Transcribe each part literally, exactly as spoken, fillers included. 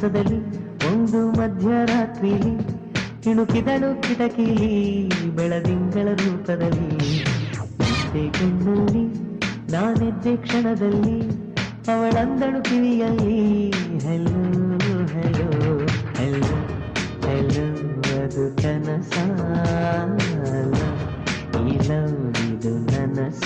ಮಾಸದಲ್ಲಿ ಒಂದು ಮಧ್ಯರಾತ್ರಿಲಿ ಇಣುಕಿದಳು ಕಿಟಕಿಲಿ ಬೆಳದಿಂಗಳ ರೂಪದಲ್ಲಿ. ನಿದ್ದೆ ಕಣ್ಣಲ್ಲಿ ನಾನೆದ್ದೆ ಕ್ಷಣದಲ್ಲಿ ಅವಳಂದಳು ಕಿವಿಯಲ್ಲಿ ಹೆಲೋ ಹೆಲೋ ಹೆಲೋ ಹೆಲೋ ಅದು ಕನಸಾಲ ಈ ಲವ್ ಇದು ನನಸ.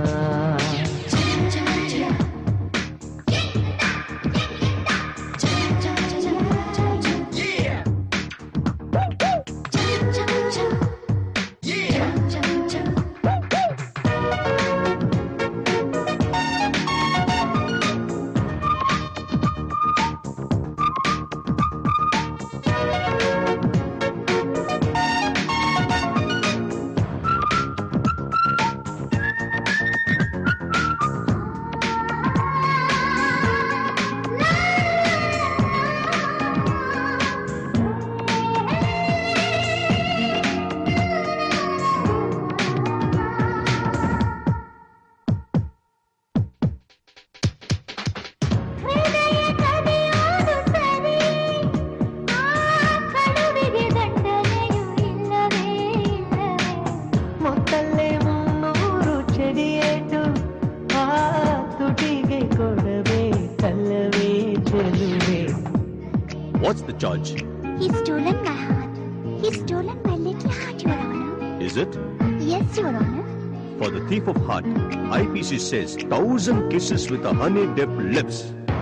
What's the charge? He's stolen my heart. He's stolen my little heart, Your Honor. Is it? Yes, Your Honor. For the thief of heart, I P C says thousand kisses with a honey-dipped lips.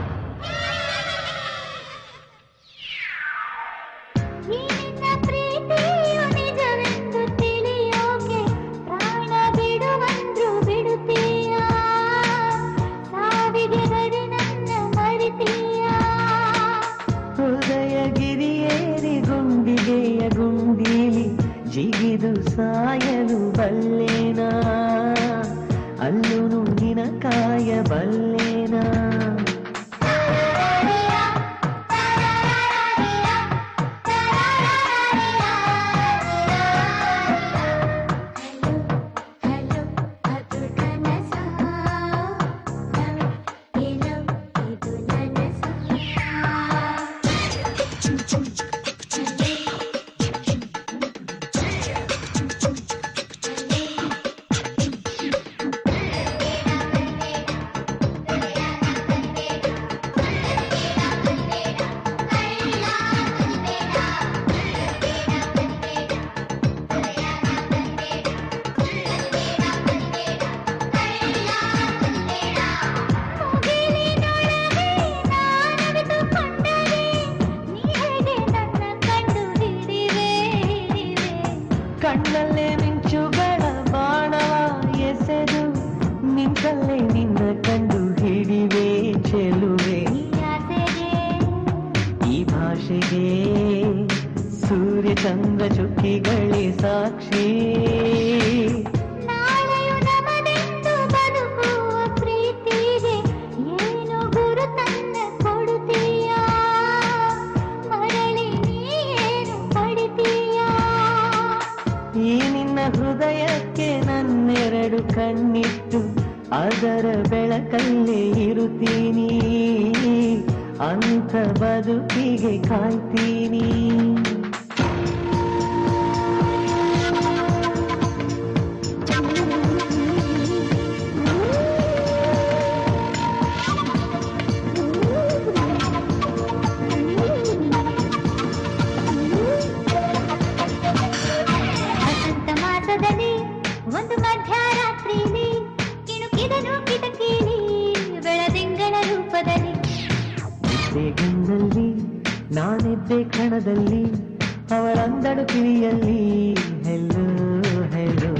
ಜಿಗಿದು ಸಾಯಲು ಬಲ್ಲೇನಾ ಅಲ್ಲು ನುಂಗಿನ ಕಾಯ ಬಲ್ಲೇನಾ. ಕಣ್ಣಲ್ಲೇ ಮಿಂಚುಗಳ ಬಾಣವ ಎಸೆದು ನಿಂತಲ್ಲೇ ನಿನ್ನ ಕಂಡು ಹಿಡಿವೆ ಚೆಲುವೆ. ಈ ಭಾಷೆಗೆ ಸೂರ್ಯ ಚಂದ್ರ ಚುಕ್ಕಿಗಳೇ ಸಾಕ್ಷಿ. ಈ ನಿನ್ನ ಹೃದಯಕ್ಕೆ ನನ್ನೆರಡು ಕಣ್ಣಿಟ್ಟು ಅದರ ಬೆಳಕಲ್ಲೇ ಇರುತ್ತೀನಿ, ಅಂಥ ಬದುಕಿಗೆ ಕಾಯ್ತೀನಿ. ಒಂದು ಮಧ್ಯರಾತ್ರಿಲಿ ಕಿಣುಕಿದನು ಕಿಟಕಿಲಿ ಬೆಳದಿಂಗಳ ರೂಪದಲ್ಲಿ. ನಿದ್ದೆ ಗಂದಲ್ಲಿ ನಾನಿದ್ದೆ ಕ್ಷಣದಲ್ಲಿ ಅವಳಂದಳು ಕಿವಿಯಲ್ಲಿ ಹೆಲೋ ಹೆಲೋ